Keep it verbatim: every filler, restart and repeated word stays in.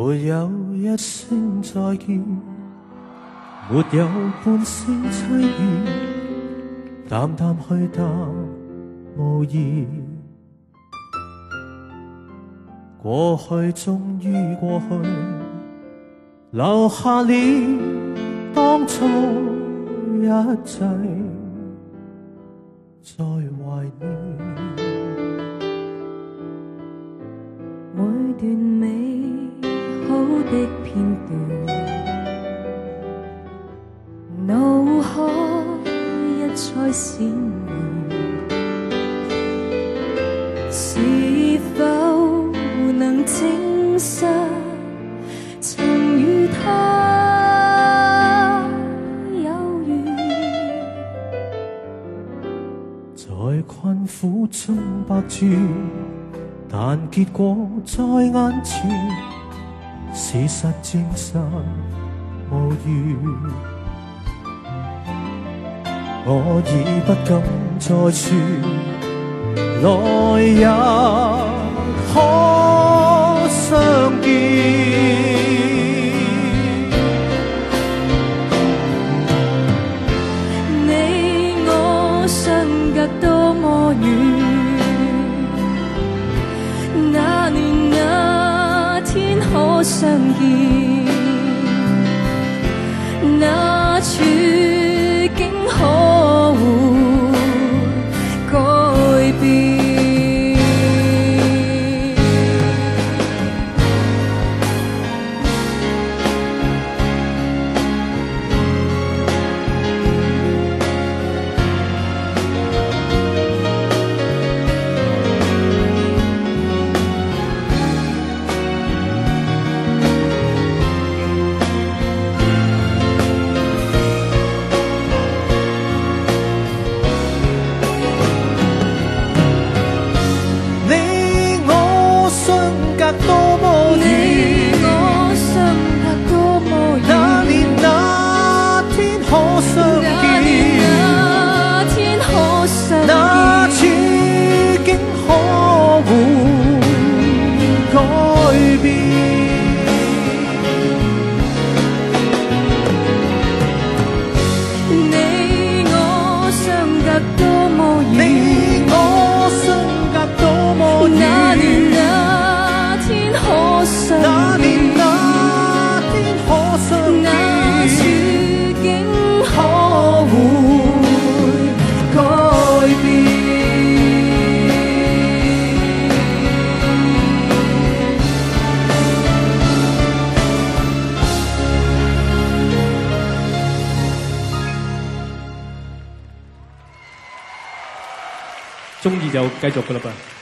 没有一声再见，没有半声凄怨，淡淡去淡无言。过去终于过去，留下了当初一切，再怀念。 每段美好的片段，脑海一再闪现，是否能证实曾与他有缘？ 在困苦中百转，但结果在眼前，事实证实无缘。我已不敢再说，来日可相見。 你我相隔多麼遠，那年那天可相見，那處境可會改變？ 中意就繼續㗎喇噃。